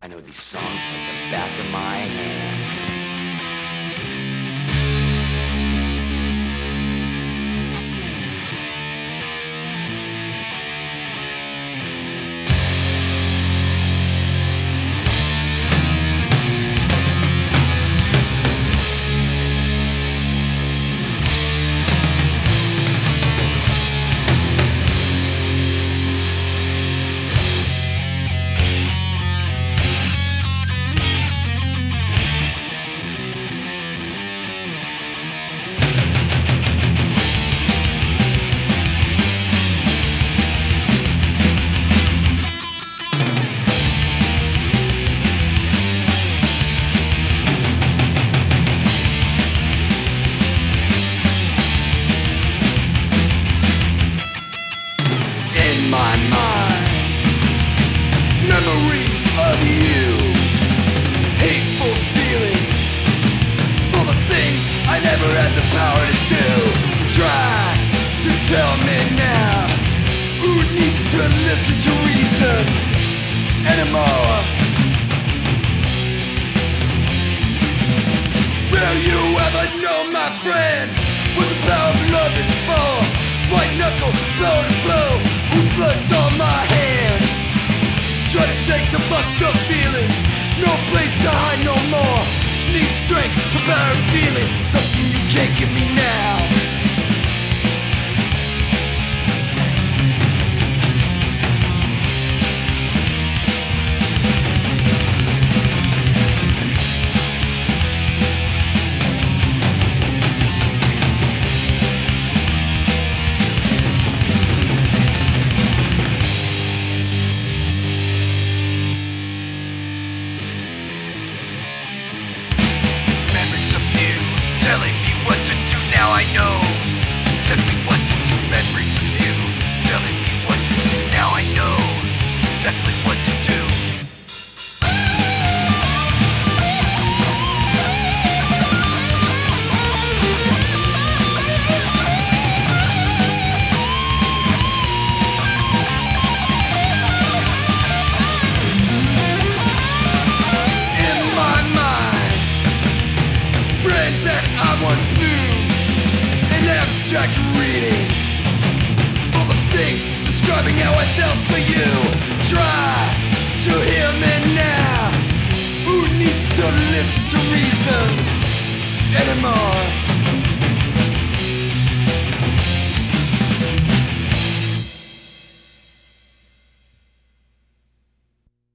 I know these songs like the back of my hand. My mind, memories of you, hateful feelings for the things I never had the power to do. Try to tell me now, who needs to listen to reason anymore? Will you ever know, my friend, what the power of love is for? White knuckle, blow to blow, whose blood's on my hands. Try to shake the fucked up feelings, no place to hide no more. Need strength, the power of dealing, something you can't give me now. Telling me what to do, now I know exactly what to do. Memories of you telling me what to do, now I know exactly what to do. In my mind, friends that I once knew, an abstract reading, all the things describing how I felt for you. Try to hear me now, who needs to listen to reasons anymore?